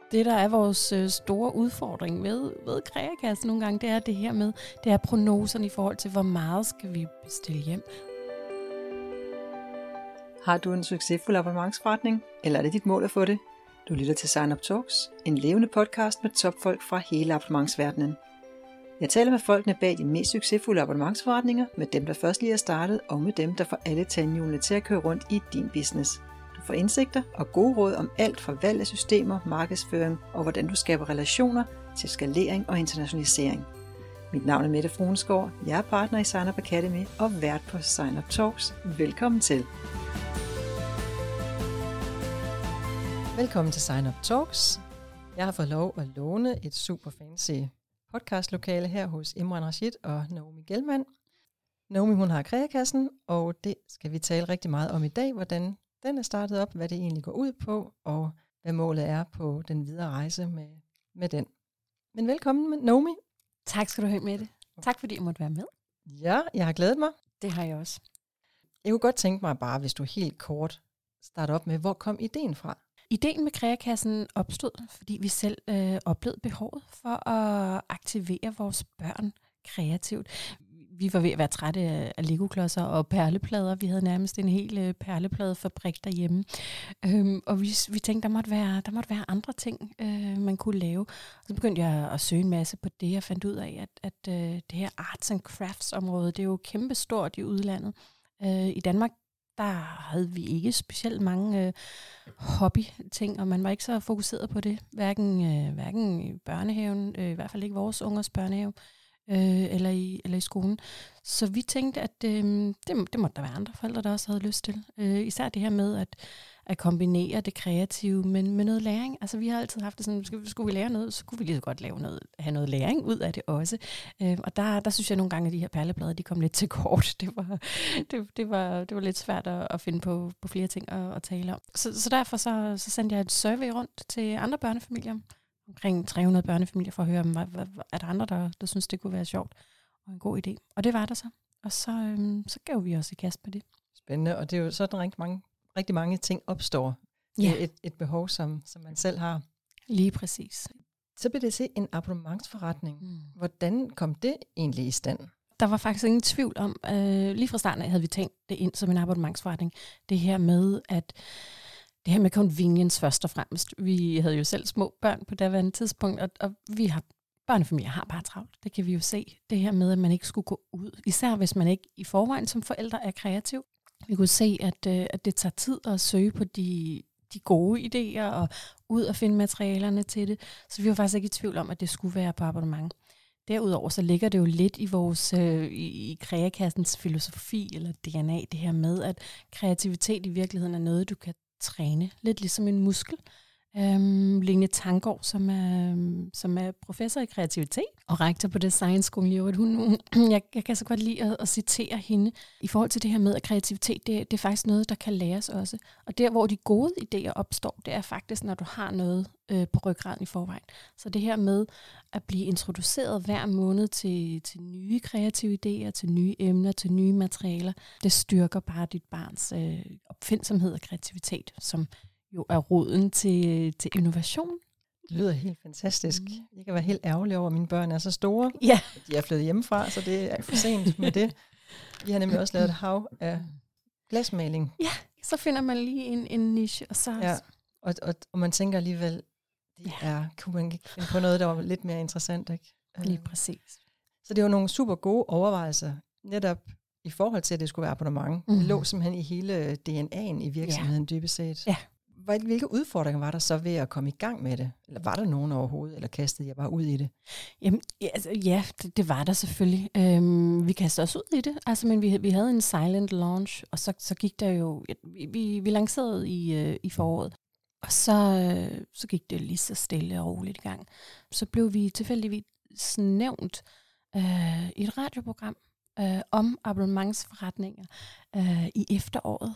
Det, der er vores store udfordring ved Kreakassen nogle gange, det er det her med, det er prognoserne i forhold til, hvor meget skal vi bestille hjem. Har du en succesfuld abonnementsforretning, eller er det dit mål at få det? Du lytter til Sign Up Talks, en levende podcast med topfolk fra hele abonnementsverdenen. Jeg taler med folkene bag de mest succesfulde abonnementsforretninger, med dem, der først lige er startet, og med dem, der får alle tandhjulene til at køre rundt i din business. Du får indsigter og gode råd om alt fra valg af systemer, markedsføring og hvordan du skaber relationer til skalering og internationalisering. Mit navn er Mette Fruensgaard, jeg er partner i Sign Up Academy og vært på Sign Up Talks. Velkommen til. Velkommen til Sign Up Talks. Jeg har fået lov at låne et super fancy podcastlokale her hos Imran Rashid og Naomi Gelman. Naomi, hun har Kreakassen, og det skal vi tale rigtig meget om i dag, hvordan den er startet op, hvad det egentlig går ud på, og hvad målet er på den videre rejse med den. Men velkommen, Naomi. Tak skal du have med det. Tak fordi jeg måtte være med. Ja, jeg har glædet mig. Det har jeg også. Jeg kunne godt tænke mig bare, hvis du helt kort starter op med, hvor kom ideen fra? Ideen med Kreakassen opstod, fordi vi selv oplevede behovet for at aktivere vores børn kreativt. Vi var ved at være trætte af legoklodser og perleplader. Vi havde nærmest en hel perlepladefabrik derhjemme. Og vi tænkte, der måtte være andre ting, man kunne lave. Og så begyndte jeg at søge en masse på det, og fandt ud af, at det her arts and crafts område, det er jo kæmpestort i udlandet. I Danmark, der havde vi ikke specielt mange hobby-ting, og man var ikke så fokuseret på det. Hverken i børnehaven, i hvert fald ikke vores ungers børnehave, eller i skolen. Så vi tænkte, at det måtte der være andre forældre, der også havde lyst til. Især det her med at kombinere det kreative med noget læring. Altså vi har altid haft det sådan, skulle vi lære noget, så kunne vi lige så godt have noget læring ud af det også. Og der synes jeg nogle gange, at de her perleplader, de kom lidt til kort. Det var lidt svært at finde på flere ting at tale om. Så derfor så sendte jeg et survey rundt til andre børnefamilier. Omkring 300 børnefamilier for at høre, er der andre, der synes, det kunne være sjovt og en god idé. Og det var der så. Og så gav vi også i kast med det. Spændende, og det er jo sådan rigtig mange ting opstår. Ja. Det er et behov, som man selv har. Lige præcis. Så blev det til en abonnementsforretning. Hvordan kom det egentlig i stand? Der var faktisk ingen tvivl om, lige fra starten af havde vi tænkt det ind som en abonnementsforretning. Det her med convenience først og fremmest. Vi havde jo selv små børn på daværende tidspunkt, og børnefamilier har bare travlt. Det kan vi jo se. Det her med, at man ikke skulle gå ud. Især hvis man ikke i forvejen som forældre er kreativ. Vi kunne se, at det tager tid at søge på de gode idéer og ud og finde materialerne til det. Så vi var faktisk ikke i tvivl om, at det skulle være på abonnement. Derudover så ligger det jo lidt i vores i Kreakassens filosofi eller DNA, det her med, at kreativitet i virkeligheden er noget, du kan træne. Lidt ligesom en muskel. Lene Tanggaard, som er professor i kreativitet og rektor på Designskolen i øvrigt. Jeg kan så godt lide at citere hende i forhold til det her med, at kreativitet, det er faktisk noget, der kan læres også. Og der, hvor de gode idéer opstår, det er faktisk, når du har noget på ryggraden i forvejen. Så det her med at blive introduceret hver måned til nye kreative idéer, til nye emner, til nye materialer, det styrker bare dit barns opfindsomhed og kreativitet, som jo er roden til innovation. Det lyder helt fantastisk. Jeg kan være helt ærgerlig over, at mine børn er så store. Ja. De er flyttet hjemmefra, så det er for sent med det. Vi har nemlig også lavet et hav af glasmaling. Ja, så finder man lige en niche. Og så... Ja, og man tænker alligevel, kunne man ikke finde på noget, der var lidt mere interessant, ikke? Lige præcis. Så det var nogle super gode overvejelser, netop i forhold til, at det skulle være abonnement. Det lå simpelthen i hele DNA'en i virksomheden dybest set. Ja. Hvilke udfordringer var der så ved at komme i gang med det? Eller var der nogen overhovedet, eller kastede jeg bare ud i det? Jamen, det var der selvfølgelig. Vi kastede os ud i det, altså, men vi havde en silent launch, og så gik der jo, vi lancerede i foråret, og så gik det lige så stille og roligt i gang. Så blev vi tilfældigvis nævnt i et radioprogram om abonnementsforretninger i efteråret,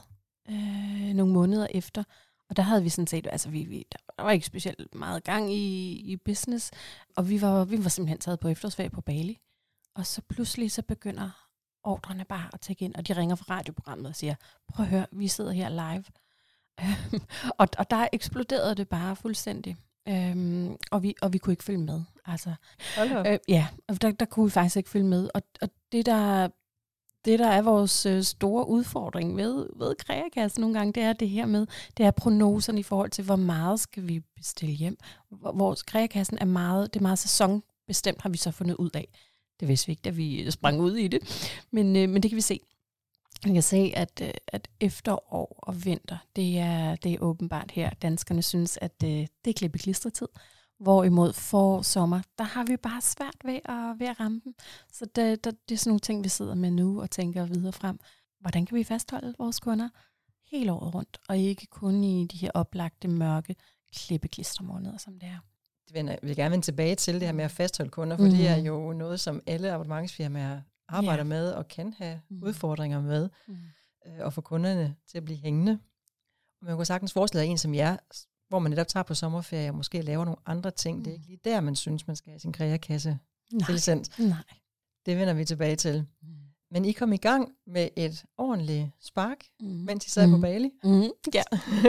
nogle måneder efter. Og der havde vi sådan set, altså der var ikke specielt meget gang i business, og vi var simpelthen taget på efterårsferie på Bali. Og så pludselig så begynder ordrene bare at tække ind, og de ringer fra radioprogrammet og siger, prøv at høre, vi sidder her live. Og der eksploderede det bare fuldstændig. Og vi kunne ikke følge med. Altså, Hold op. ja, og der kunne vi faktisk ikke følge med. Og det der er vores store udfordring ved Kreakassen nogle gange, det er det her med, det er prognoserne i forhold til, hvor meget skal vi bestille hjem. Vores Kreakassen det er meget sæsonbestemt, har vi så fundet ud af. Det vidste vi ikke, da vi sprang ud i det. Men det kan vi se. Man kan se, at efterår og vinter, det er åbenbart her. Danskerne synes, at det er klippe-klistretid. Hvorimod for sommer, der har vi bare svært ved at ramme dem. Så det er sådan nogle ting, vi sidder med nu og tænker videre frem. Hvordan kan vi fastholde vores kunder hele året rundt, og ikke kun i de her oplagte, mørke klippe-klistermåneder, som det er? Jeg vil gerne vende tilbage til det her med at fastholde kunder, for det er jo noget, som alle abonnementsfirmaer arbejder med og kan have udfordringer med, og få kunderne til at blive hængende. Og man kan sagtens forestille en som jer, hvor man netop tager på sommerferie og måske laver nogle andre ting. Det er ikke lige der, man synes, man skal have sin Kreakasse tilsendt. Nej. Det vender vi tilbage til. Men I kom i gang med et ordentligt spark, mens I sad på Bali. Ja.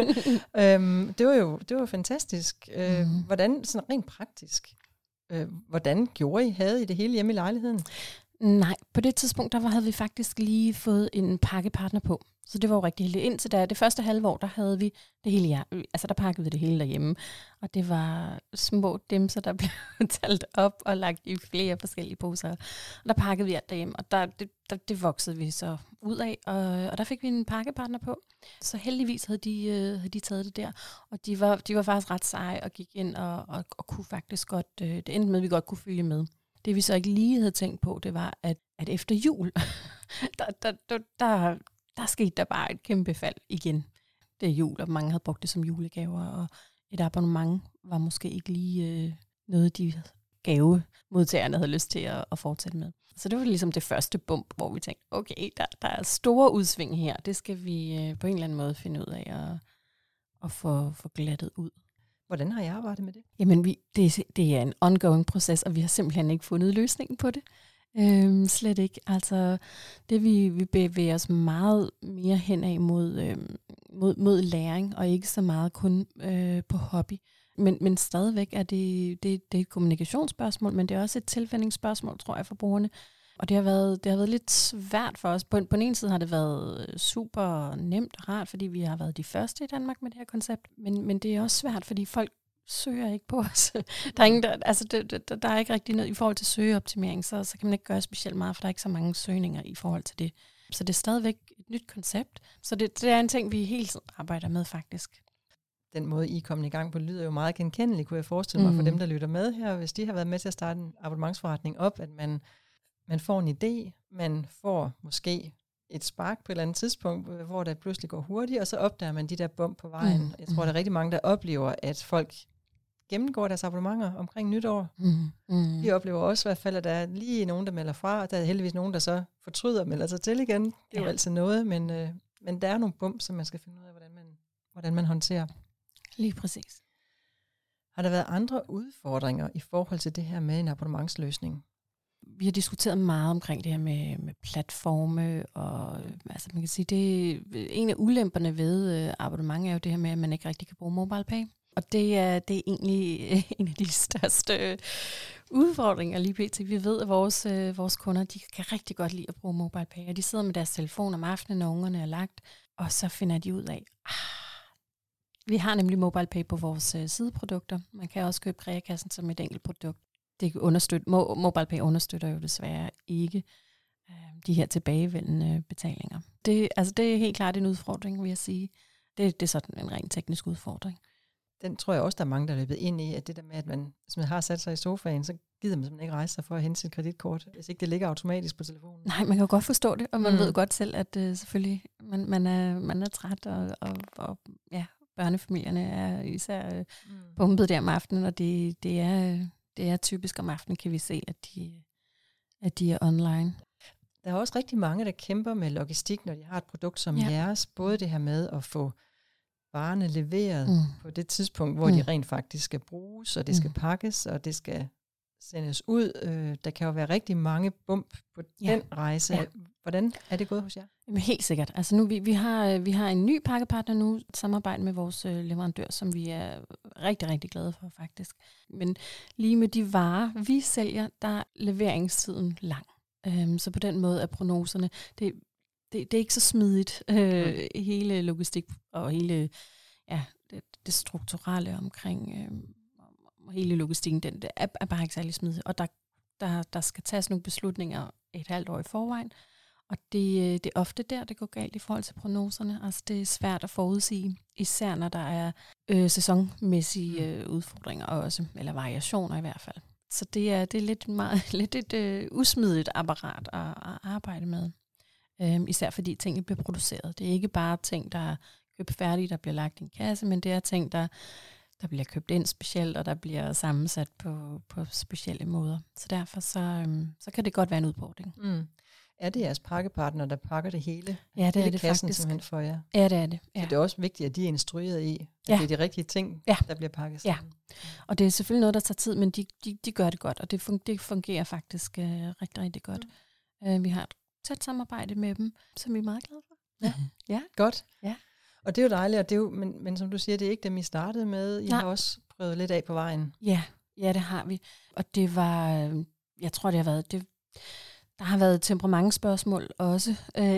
Det var fantastisk. Hvordan, sådan rent praktisk, hvordan gjorde I? Havde I det hele hjemme i lejligheden? Nej, på det tidspunkt, der havde vi faktisk lige fået en pakkepartner på. Så det var jo rigtig heldigt. Indtil det første halve år, der havde vi det hele, altså der pakkede vi det hele derhjemme. Og det var små dimser, der blev talt op og lagt i flere forskellige poser. Og der pakkede vi alt derhjemme, og det voksede vi så ud af. Og der fik vi en pakkepartner på. Så heldigvis havde de taget det der. Og de var faktisk ret seje og gik ind og kunne faktisk godt, det endte med, at vi godt kunne følge med. Det vi så ikke lige havde tænkt på, det var, at efter jul, der skete der bare et kæmpe fald igen. Det er jul, og mange havde brugt det som julegaver, og et abonnement var måske ikke lige noget, de gavemodtagerne havde lyst til at fortsætte med. Så det var ligesom det første bump, hvor vi tænkte, okay, der er store udsving her. Det skal vi på en eller anden måde finde ud af at få glattet ud. Hvordan har I arbejdet med det? Jamen, det er en ongoing proces, og vi har simpelthen ikke fundet løsningen på det. Slet ikke. Altså, det vi bevæger os meget mere hen af mod læring, og ikke så meget kun på hobby. Men stadigvæk er det er et kommunikationsspørgsmål, men det er også et tilvændingsspørgsmål, tror jeg, for brugerne. Og det har været lidt svært for os. På den ene side har det været super nemt og rart, fordi vi har været de første i Danmark med det her koncept. Men det er også svært, fordi folk søger ikke på os. Der er ikke rigtig noget i forhold til søgeoptimering, så kan man ikke gøre specielt meget, for der er ikke så mange søgninger i forhold til det. Så det er stadigvæk et nyt koncept. Så det er en ting, vi hele tiden arbejder med, faktisk. Den måde, I er kommet i gang på, lyder jo meget genkendelig, kunne jeg forestille mig, for dem, der lytter med her. Hvis de har været med til at starte en abonnementsforretning op, at man får en idé, man får måske et spark på et eller andet tidspunkt, hvor det pludselig går hurtigt, og så opdager man de der bump på vejen. Jeg tror, der er rigtig mange, der oplever, at folk gennemgår deres abonnementer omkring nytår. Vi oplever også i hvert fald, at der er lige nogen, der melder fra, og der er heldigvis nogen, der så fortryder og melder sig til igen. Det er jo altid noget, men der er nogle bump, som man skal finde ud af, hvordan man håndterer. Lige præcis. Har der været andre udfordringer i forhold til det her med en abonnementsløsning? Vi har diskuteret meget omkring det her med platforme, og altså man kan sige, det en af ulemperne ved abonnement er jo det her med, at man ikke rigtig kan bruge MobilePay. Og det er egentlig en af de største udfordringer lige pt. Vi ved, at vores kunder, de kan rigtig godt lide at bruge MobilePay, og de sidder med deres telefon om aftenen, når ungerne er lagt, og så finder de ud af, vi har nemlig MobilePay på vores sideprodukter. Man kan også købe Kreakassen som et enkelt produkt. MobilePay understøtter jo desværre ikke de her tilbagevendende betalinger. Det er helt klart en udfordring, vil jeg sige. Det er sådan en rent teknisk udfordring. Den tror jeg også, der er mange, der er løbet ind i, at det der med, at hvis man har sat sig i sofaen, så gider man simpelthen ikke rejse sig for at hente sit kreditkort, hvis ikke det ligger automatisk på telefonen. Nej, man kan godt forstå det, og man ved godt selv, at selvfølgelig man er træt, og børnefamilierne er især bumpet der om aftenen, og det er typisk om aftenen, kan vi se, at de er online. Der er også rigtig mange, der kæmper med logistik, når de har et produkt som jeres. Både det her med at få varerne leveret på det tidspunkt, hvor de rent faktisk skal bruges, og det skal pakkes, og det skal sendes ud. Der kan jo være rigtig mange bump på den rejse. Ja. Hvordan er det gået hos jer? Jamen, helt sikkert. Altså nu, vi har en ny pakkepartner nu, et samarbejde med vores leverandør, som vi er rigtig, rigtig glade for faktisk. Men lige med de varer, vi sælger, der er leveringstiden lang. Så på den måde er prognoserne, det er ikke så smidigt. Hele logistik og hele det strukturelle omkring hele logistikken, det er bare ikke særlig smidigt. Og der skal tages nogle beslutninger et halvt år i forvejen. Og det er ofte der, det går galt i forhold til prognoserne. Altså det er svært at forudsige, især når der er sæsonmæssige udfordringer også, eller variationer i hvert fald. Så det er lidt et usmidigt apparat at arbejde med. Især fordi tingene bliver produceret. Det er ikke bare ting, der er købt færdige, der bliver lagt i en kasse, men det er ting, der bliver købt ind specielt, og der bliver sammensat på specielle måder. Så derfor så kan det godt være en udfordring. Er det jeres pakkepartner, der pakker det hele? Ja, det er det kassen, faktisk. Simpelthen for jer? Ja, det er det. Ja. Så det er også vigtigt, at de er instrueret i, at det er de rigtige ting, der bliver pakket sammen. Ja, og det er selvfølgelig noget, der tager tid, men de gør det godt, og det fungerer faktisk rigtig, rigtig godt. Vi har et tæt samarbejde med dem, som vi er meget glade for. Ja. Godt. Ja. Og det er jo dejligt, og det er jo, men som du siger, det er ikke dem, I startede med. I har også prøvet lidt af på vejen. Ja, det har vi. Og det var, jeg tror, der har været temperamentsspørgsmål også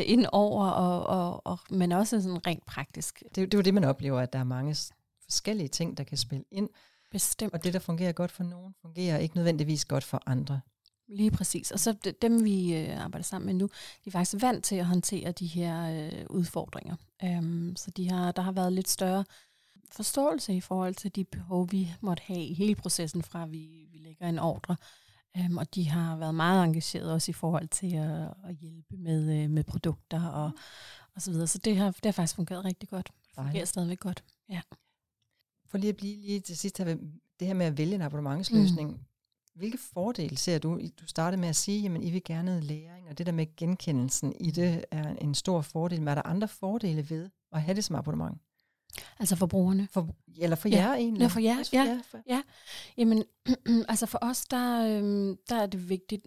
indover, men også sådan rent praktisk. Det er jo det, man oplever, at der er mange forskellige ting, der kan spille ind. Bestemt. Og det, der fungerer godt for nogen, fungerer ikke nødvendigvis godt for andre. Lige præcis. Og så dem, vi arbejder sammen med nu, de er faktisk vant til at håndtere de her udfordringer. Så der har været lidt større forståelse i forhold til de behov, vi måtte have i hele processen, fra vi lægger en ordre. Og de har været meget engageret også i forhold til at hjælpe med produkter og så videre. Så det har faktisk fungeret rigtig godt. Det fungerer stadigvæk godt. Ja. For lige at blive lige til sidst her, det her med at vælge en abonnementsløsning. Hvilke fordele ser du? Du startede med at sige, at I vil gerne have læring, og det der med genkendelsen i det er en stor fordel. Men er der andre fordele ved at have det som abonnement? Altså for brugerne? Eller for jer egentlig? Ja, for jer. Ja. Jamen, altså for os, der er det vigtigt.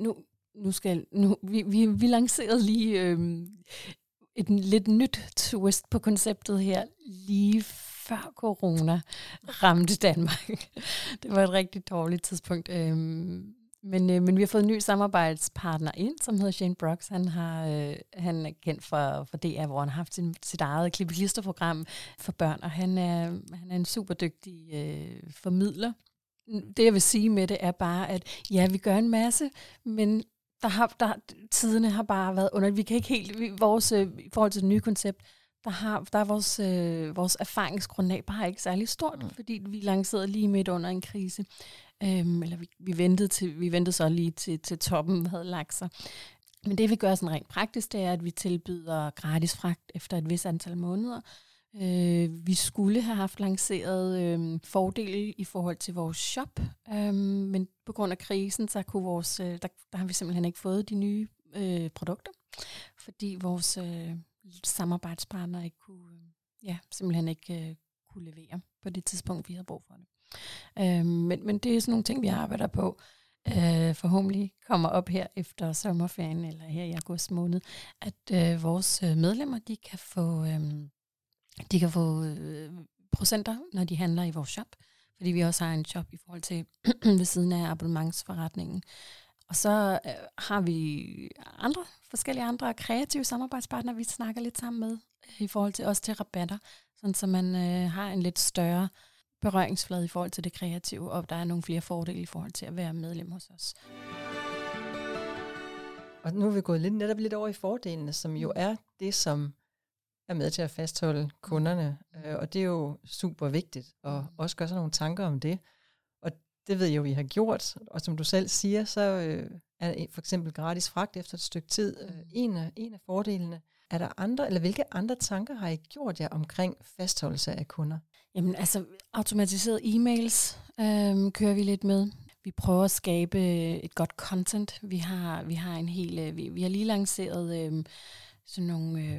Vi lancerede lige et lidt nyt twist på konceptet her, lige før corona ramte Danmark. Det var et rigtig dårligt tidspunkt. Men vi har fået en ny samarbejdspartner ind, som hedder Shane Brooks. Han er kendt for DR, hvor han har haft sit eget klippe-klister-program for børn, og han er en super dygtig formidler. Det jeg vil sige med det er bare, at ja, vi gør en masse, men tiderne har bare været under. Vi kan ikke helt, i forhold til det nye koncept, der er vores erfaringsgrundlag bare ikke særlig stort, fordi vi lancerede lige midt under en krise. Eller vi ventede så lige til toppen havde lagt sig. Men det vi gør sådan rent praktisk, det er, at vi tilbyder gratis fragt efter et vis antal måneder. Vi skulle have haft lanceret fordele i forhold til vores shop, men på grund af krisen, så kunne der har vi simpelthen ikke fået de nye produkter, fordi vores samarbejdspartner ikke simpelthen ikke kunne levere på det tidspunkt, vi havde brug for det. Men det er sådan nogle ting, vi arbejder på. Forhåbentlig kommer op her efter sommerferien, eller her i august måned, at vores medlemmer, de kan få procenter, når de handler i vores shop, fordi vi også har en shop i forhold til ved siden af abonnementsforretningen. Og så har vi forskellige andre kreative samarbejdspartnere, vi snakker lidt sammen med, i forhold til også til rabatter, sådan så man har en lidt større berøringsflade i forhold til det kreative, og der er nogle flere fordele i forhold til at være medlem hos os. Og nu er vi gået netop lidt over i fordelene, som jo er det, som er med til at fastholde kunderne. Og det er jo super vigtigt, og også gøre sig nogle tanker om det. Og det ved jeg jo, I har gjort. Og som du selv siger, så er for eksempel gratis fragt efter et stykke tid en af fordelene. Er der andre, eller hvilke andre tanker har I gjort jer omkring fastholdelse af kunder? Jamen altså, automatiseret e-mails kører vi lidt med. Vi prøver at skabe et godt content. Vi har en hel, vi har lige lanceret sådan nogle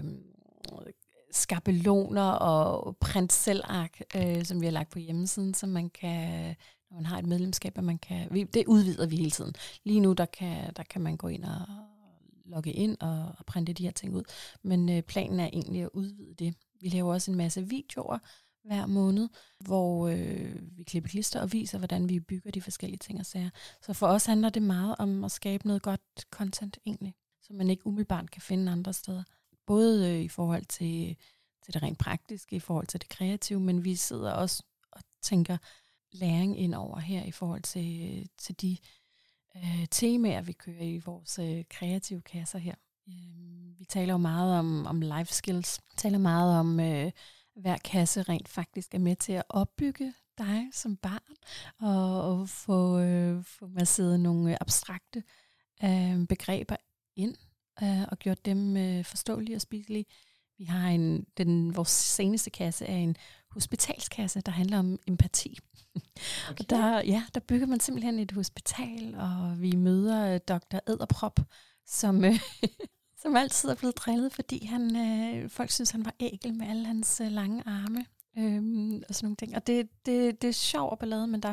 skabeloner og print-selv-ark, som vi har lagt på hjemmesiden, så man kan når man har et medlemskab, at man kan, det udvider vi hele tiden. Lige nu, der kan man gå ind og logge ind og printe de her ting ud. Men planen er egentlig at udvide det. Vi laver også en masse videoer hver måned, hvor vi klipper klister og viser, hvordan vi bygger de forskellige ting og sager. Så for os handler det meget om at skabe noget godt content egentlig, som man ikke umiddelbart kan finde andre steder. Både i forhold til det rent praktiske, i forhold til det kreative, men vi sidder også og tænker læring ind over her i forhold til de temaer, vi kører i vores kreative kasser her. Vi taler jo meget om life skills. Vi taler meget om, hver kasse rent faktisk er med til at opbygge dig som barn, og få masseret nogle abstrakte begreber ind, og gjort dem forståelige og spiselige. Vi har vores seneste kasse er en hospitalskasse, der handler om empati. Okay. Og der bygger man simpelthen et hospital, og vi møder Dr. Edderprop, som altid er blevet drillet, fordi folk synes, han var ækel med alle hans lange arme og sådan nogle ting. Og det er sjov og ballade, men der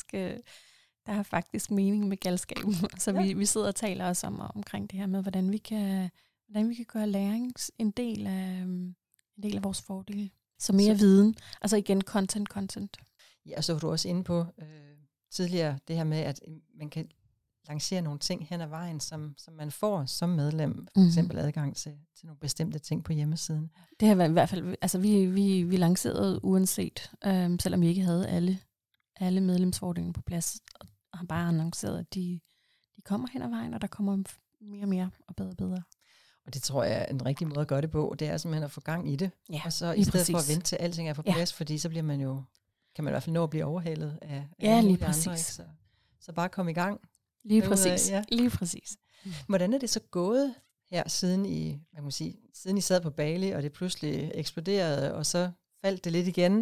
er faktisk mening med galskaben. Så vi sidder og taler også omkring det her med, hvordan vi kan gøre læring en del af vores fordele. Så mere viden. Altså igen, content. Ja, så var du også inde på tidligere det her med, at man kan lancere nogle ting hen ad vejen, som man får som medlem. For eksempel adgang til nogle bestemte ting på hjemmesiden. Det har været i hvert fald, altså vi lancerede uanset, selvom vi ikke havde alle medlemsfordelene på plads, og har bare annonceret, at de kommer hen ad vejen, og der kommer mere og mere og bedre og bedre. Og det tror jeg er en rigtig måde at gøre det på. Det er simpelthen at få gang i det. Ja, og så i stedet for at vente til alting er på plads, fordi så bliver man jo, kan man i hvert fald nå at blive overhalet af lige præcis. Andre. Så bare komme i gang. Lige præcis. Lige præcis. Hvordan er det så gået her, siden I sad på Bali, og det pludselig eksploderede, og så faldt det lidt igen,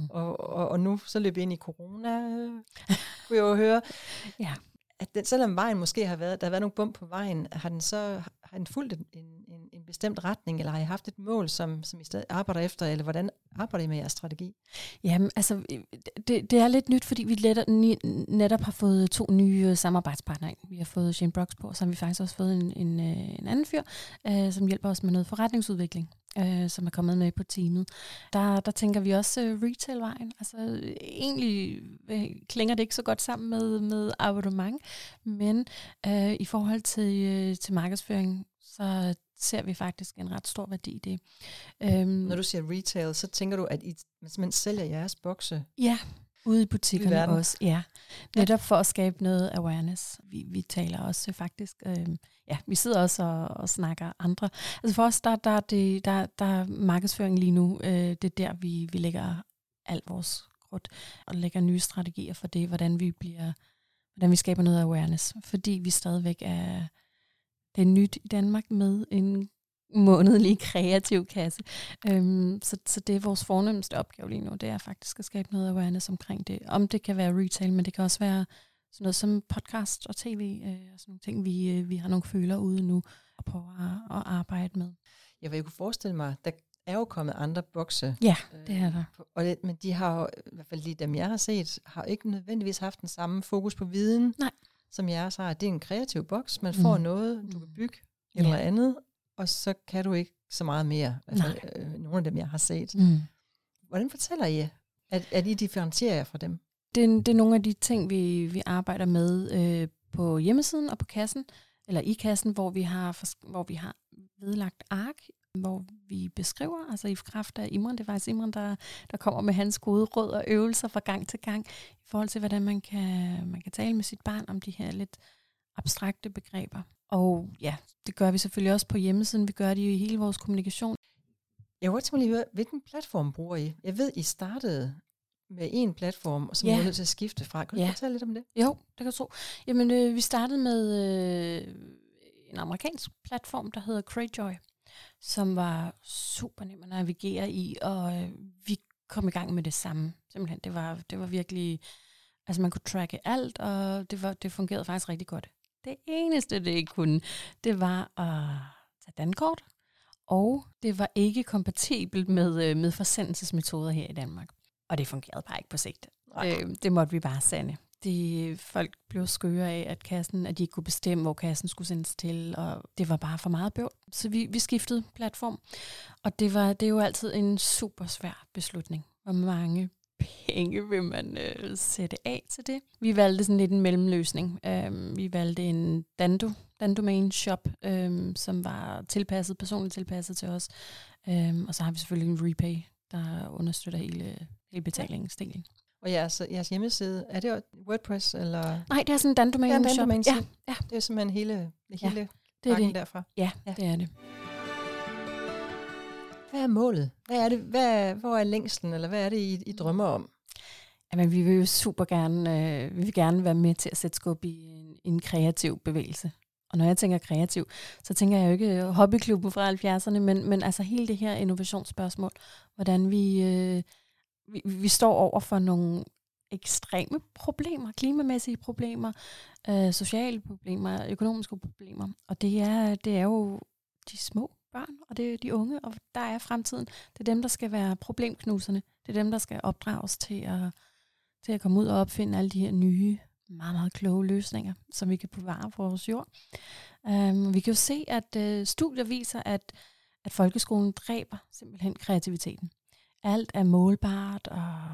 og nu så løb I ind i corona, kunne jeg jo høre. Ja. At selvom vejen måske der har været nogle bump på vejen, har den fulgt en bestemt retning, eller har I haft et mål, som I stadig arbejder efter, eller hvordan arbejder I med jeres strategi? Jamen, altså, det er lidt nyt, fordi vi netop har fået 2 nye samarbejdspartnere ind. Vi har fået Shane Brooks på, og så har vi faktisk også fået en anden fyr, som hjælper os med noget forretningsudvikling, som er kommet med på teamet. Der tænker vi også retail-vejen. Altså, egentlig klinger det ikke så godt sammen med abonnement, men i forhold til markedsføring, så ser vi faktisk en ret stor værdi i det. Når du siger retail, så tænker du, at I simpelthen sælger jeres bokse? Ja, ude i butikkerne også. Ja. Netop for at skabe noget awareness. Vi taler også faktisk, vi sidder også og snakker andre. Altså for os, der er markedsføring lige nu, det er der, vi lægger alt vores krudt og lægger nye strategier for det, hvordan vi skaber noget awareness. Fordi vi stadigvæk det er nyt i Danmark med en månedlig kreativ kasse. Så det er vores fornemmeste opgave lige nu, det er faktisk at skabe noget awareness omkring det. Om det kan være retail, men det kan også være sådan noget som podcast og tv og sådan nogle ting, vi har nogle følere ude nu og prøver at arbejde med. Jeg kunne forestille mig, der er jo kommet andre bokse. Ja, det er der. Men de har jo, i hvert fald lige dem jeg har set, har ikke nødvendigvis haft den samme fokus på viden, som jeres har. Det er en kreativ boks. Man får noget, du kan bygge eller andet, og så kan du ikke så meget mere. Altså, nogle af dem, jeg har set. Hvordan fortæller I, at I differentierer jer fra dem? Det er nogle af de ting, vi arbejder med på hjemmesiden og på kassen, eller i kassen, hvor vi har vedlagt ark, hvor vi beskriver, altså i kraft af Imran, det er faktisk Imran, der kommer med hans gode råd og øvelser fra gang til gang, i forhold til, hvordan man kan tale med sit barn om de her lidt abstrakte begreber. Og ja, det gør vi selvfølgelig også på hjemmesiden, vi gør det i hele vores kommunikation. Jeg vil godt lige høre, hvilken platform bruger I? Jeg ved, I startede med en platform, som I var nødt til at skifte fra. Kan du fortælle lidt om det? Jo, det kan du tro. Jamen, vi startede med en amerikansk platform, der hedder Cratejoy, som var super nem at navigere i, og vi kom i gang med det samme. Simpelthen, det var virkelig, altså man kunne tracke alt, og det fungerede faktisk rigtig godt. Det eneste, det ikke kunne, det var at tage dankort, og det var ikke kompatibelt med forsendelsesmetoder her i Danmark. Og det fungerede bare ikke på sigt. Det måtte vi bare sande. Folk blev skøre af, at de ikke kunne bestemme, hvor kassen skulle sendes til, og det var bare for meget bøvl. Så vi skiftede platform, og det er jo altid en super svær beslutning. Hvor mange penge vil man sætte af til det? Vi valgte sådan lidt en mellemløsning. Vi valgte en Dan-domain shop, som var personligt tilpasset til os. Og så har vi selvfølgelig en Repay, der understøtter hele betalingsdelen. Og jeres hjemmeside, er det WordPress? Eller? Nej, det er sådan en Dan-domain shop. Ja. Det er simpelthen hele pakken derfra. Ja, det er det. Hvad er målet? Hvad er det? Hvor er længslen, eller hvad er det, I drømmer om? Jamen, vi vil jo super gerne, vi vil gerne være med til at sætte skub i en kreativ bevægelse. Og når jeg tænker kreativ, så tænker jeg jo ikke hobbyklubben fra 70'erne, men altså hele det her innovationsspørgsmål. Hvordan vi står over for nogle ekstreme problemer, klimamæssige problemer, sociale problemer, økonomiske problemer. Og det er jo de små børn, og det er de unge, og der er fremtiden. Det er dem, der skal være problemknuserne. Det er dem, der skal opdrages til at komme ud og opfinde alle de her nye, meget, meget kloge løsninger, som vi kan bevare på vores jord. Vi kan jo se, at studier viser, at folkeskolen dræber simpelthen kreativiteten. Alt er målbart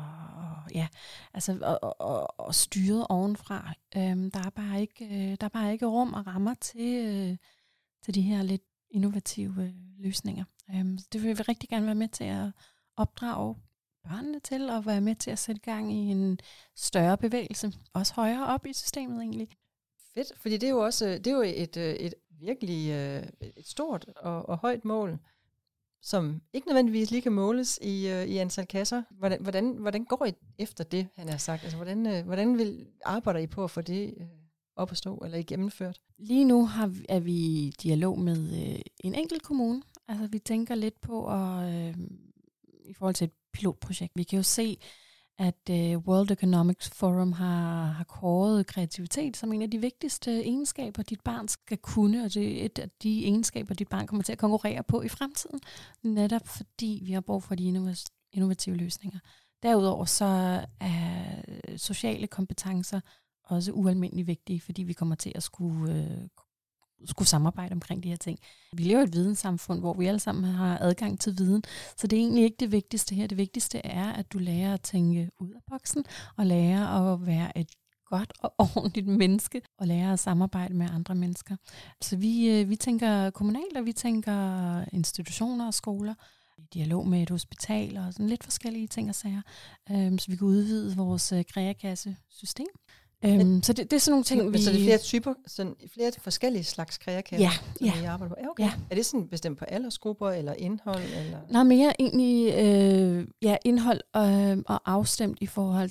og styret ovenfra. Der er bare ikke rum og rammer til de her lidt innovative løsninger. Det vil vi rigtig gerne være med til at opdrage børnene til, og være med til at sætte gang i en større bevægelse. Også højere op i systemet egentlig. Fedt, fordi det er jo et virkelig et stort og højt mål, som ikke nødvendigvis lige kan måles i antal kasser. Hvordan går I efter det, han har sagt? Altså, hvordan arbejder I på at få det op at stå, eller I gennemført? Lige nu er vi i dialog med en enkelt kommune. Altså, vi tænker lidt på, i forhold til et pilotprojekt. Vi kan jo se, at World Economic Forum har kåret kreativitet som en af de vigtigste egenskaber, dit barn skal kunne, og det er et af de egenskaber, dit barn kommer til at konkurrere på i fremtiden, netop fordi vi har brug for de innovative løsninger. Derudover så er sociale kompetencer også ualmindeligt vigtige, fordi vi kommer til at skulle samarbejde omkring de her ting. Vi lever i et videnssamfund, hvor vi alle sammen har adgang til viden, så det er egentlig ikke det vigtigste her. Det vigtigste er, at du lærer at tænke ud af boksen, og lærer at være et godt og ordentligt menneske, og lærer at samarbejde med andre mennesker. Så vi tænker kommunalt, og vi tænker institutioner og skoler, i dialog med et hospital, og sådan lidt forskellige ting og sager, så vi kan udvide vores kreakasse-system. Så det er sådan nogle ting, Så det er flere typer, sådan flere forskellige slags kreakasser, som I arbejder på? Okay. Ja. Er det sådan bestemt på aldersgrupper, eller indhold? Eller? Nej, mere egentlig indhold og afstemt i forhold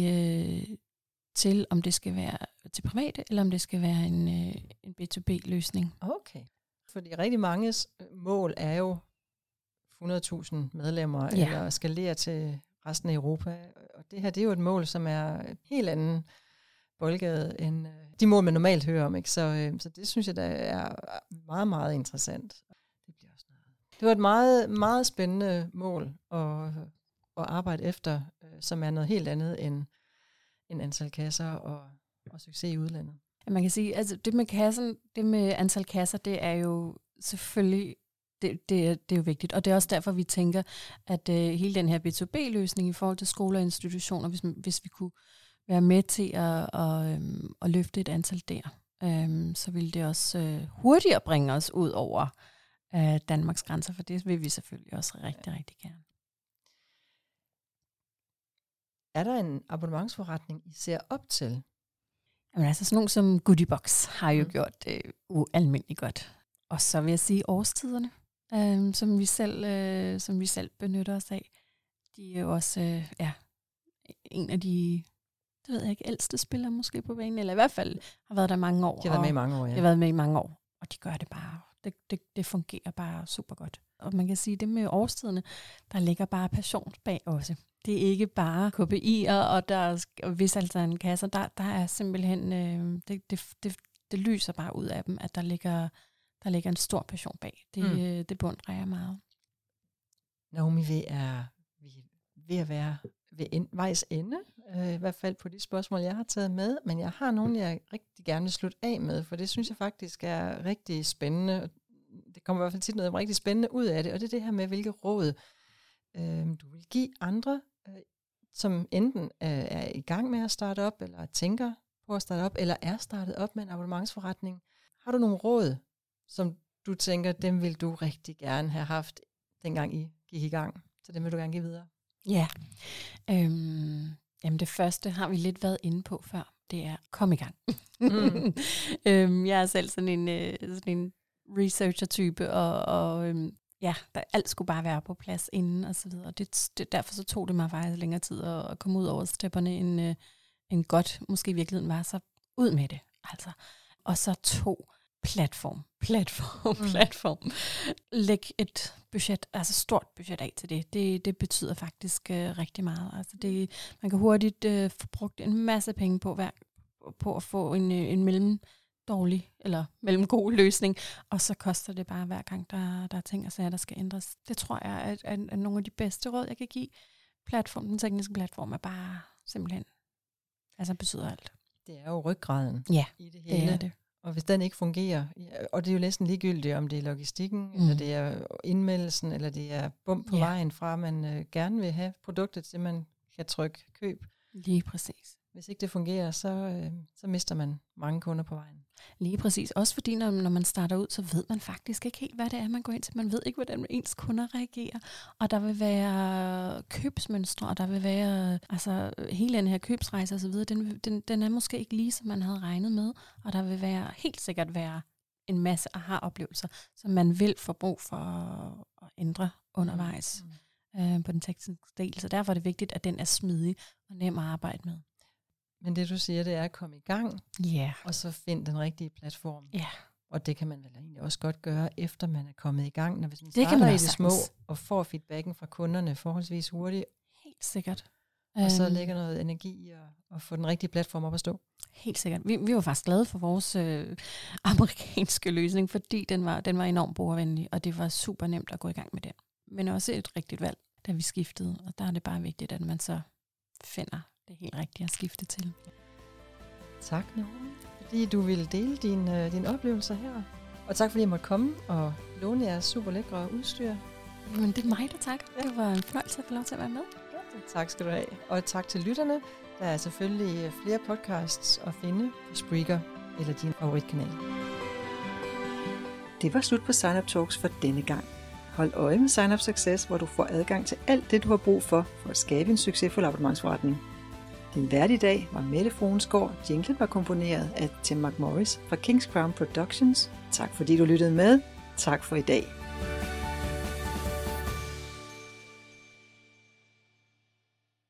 til, om det skal være til private, eller om det skal være en B2B-løsning. Okay. Fordi rigtig manges mål er jo 100.000 medlemmer, eller skalere til resten af Europa. Og det her, det er jo et mål, som er helt anden boldgade end de mål, man normalt hører om. Ikke? Så det synes jeg, der er meget, meget interessant. Det var et meget, meget spændende mål at arbejde efter, som er noget helt andet end antal kasser og succes i udlandet. Ja, man kan sige, altså det med antal kasser, det er jo selvfølgelig det er jo vigtigt, og det er også derfor, vi tænker, at hele den her B2B-løsning i forhold til skoler og institutioner, hvis vi kunne være med til at løfte et antal der, så ville det også hurtigere bringe os ud over Danmarks grænser, for det vil vi selvfølgelig også rigtig, rigtig gerne. Er der en abonnementsforretning, I ser op til? Jamen altså sådan nogle som Goodiebox har jo gjort det ualmindeligt godt. Og så vil jeg sige årstiderne, som vi selv benytter os af. De er jo også en af de, det ved jeg ikke, ældste spillere måske på banen, eller i hvert fald har været der mange år. De har været med i mange år, ja. De har været med i mange år, og de gør det bare. Det fungerer bare super godt. Og man kan sige, det med årstiderne, der ligger bare passion bag også. Det er ikke bare KPI'er, og der er hvis altså en kasse, der er simpelthen, det lyser bare ud af dem, at der ligger en stor passion bag. Det beundrer jeg meget. Naomi, vi er ved at være ved vejs ende. i hvert fald på de spørgsmål, jeg har taget med, men jeg har nogle, jeg rigtig gerne vil slutte af med, for det synes jeg faktisk er rigtig spændende. Det kommer i hvert fald tit noget rigtig spændende ud af det, og det er det her med, hvilke råd du vil give andre, som enten er i gang med at starte op, eller tænker på at starte op, eller er startet op med en abonnementsforretning. Har du nogle råd, som du tænker, dem vil du rigtig gerne have haft, dengang I gik i gang? Så dem vil du gerne give videre. Ja, jamen det første har vi lidt været inde på før. Det er, kom i gang. Jeg er selv sådan en researcher-type, og alt skulle bare være på plads inden, og så videre. Derfor så tog det mig faktisk længere tid at komme ud over stepperne, end godt måske i virkeligheden var, så ud med det. Altså. Og så 2, platform. Læg et budget, altså stort budget af til det. Det betyder faktisk rigtig meget. Altså man kan hurtigt få brugt en masse penge på at få en mellemdårlig eller mellemgod løsning, og så koster det bare hver gang, der er ting og sager, der skal ændres. Det tror jeg er nogle af de bedste råd, jeg kan give. Den tekniske platform er bare simpelthen, altså betyder alt. Det er jo ryggraden i det hele. Det er det. Og hvis den ikke fungerer, og det er jo næsten ligegyldigt, om det er logistikken, eller det er indmeldelsen, eller det er bump på vejen fra, man gerne vil have produktet, til man kan trykke køb. Lige præcis. Hvis ikke det fungerer, så mister man mange kunder på vejen. Lige præcis. Også fordi, når man starter ud, så ved man faktisk ikke helt, hvad det er, man går ind til. Man ved ikke, hvordan ens kunder reagerer. Og der vil være købsmønstre, og der vil være hele den her købsrejse og så videre. Den er måske ikke lige, som man havde regnet med. Og der vil helt sikkert være en masse aha-oplevelser, som man vil få brug for at ændre undervejs på den tekniske del. Så derfor er det vigtigt, at den er smidig og nem at arbejde med. Men det du siger, det er at komme i gang, og så finde den rigtige platform. Og det kan man vel egentlig også godt gøre, efter man er kommet i gang. Når hvis man starter i det små, og får feedbacken fra kunderne forholdsvis hurtigt. Helt sikkert. Og så lægger noget energi i at få den rigtige platform op at stå. Helt sikkert. Vi var faktisk glade for vores amerikanske løsning, fordi den var enormt brugervenlig, og det var super nemt at gå i gang med den. Men også et rigtigt valg, da vi skiftede. Og der er det bare vigtigt, at man så finder det helt rigtige at skifte til. Tak, Naomi, fordi du ville dele dine oplevelser her. Og tak, fordi jeg måtte komme og låne jeres super lækre udstyr. Men det er mig, der tak. Det var en fornøjelse at få lov til at være med. Tak skal du have. Og tak til lytterne. Der er selvfølgelig flere podcasts at finde på Spreaker eller din favoritkanal. Det var slut på Sign Up Talks for denne gang. Hold øje med Sign Up Success, hvor du får adgang til alt det, du har brug for at skabe en succesfuld abonnementsforretning. Din vært i dag var Mette Fruensgaard. Jinglen var komponeret af Tim McMorris fra King's Crown Productions. Tak fordi du lyttede med. Tak for i dag.